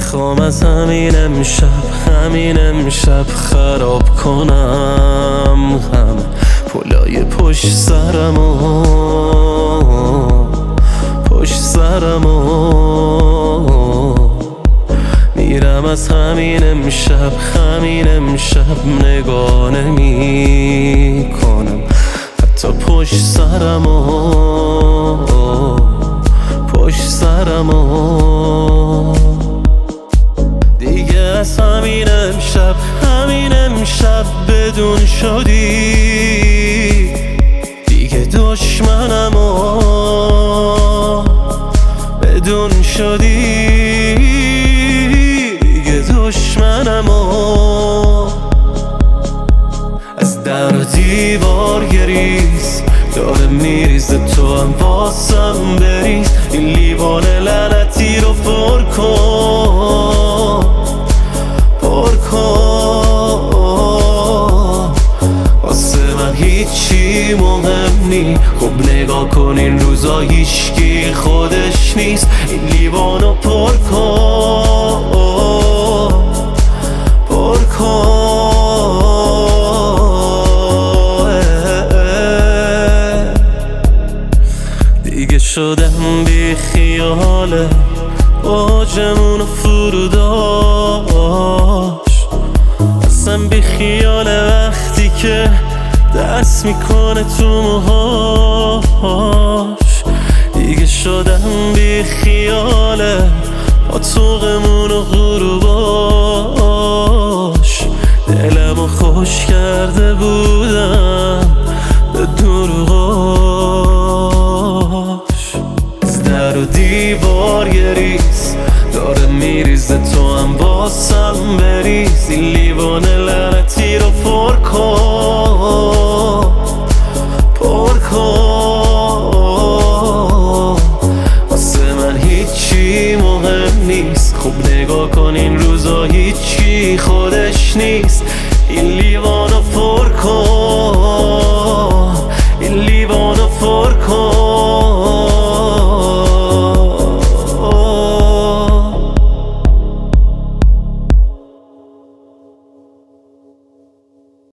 میخوام از همین امشب خراب کنم همه پلای پشت سرمو میرم از همین امشب نگاه نمی کنم حتی پشت سرمو دیگه از همین امشب بدون شدی دیگه دشمنمو بدون شدی دیگه دشمنمو از در و دیوار گریز داره میریزه تو هم واسم بریز این لیوان لعنتی رو پر کن واسه من هیچی مهم نی خب نگاه کن این روزا هیچکی خودش نیست این لیوانو پر کن دیگه شدم بی خیاله اوجمون فرو داشت اصلا بی خیاله وقتی که دست میکنه تو موهاش دیگه شدم بی خیاله پاتوقمون و غروباش دلمو خوش کرده بودم به دروغاش از در و دیوار گریز داره میریزه تو هم واسم بریز این لیوان لعنتی رو پر کن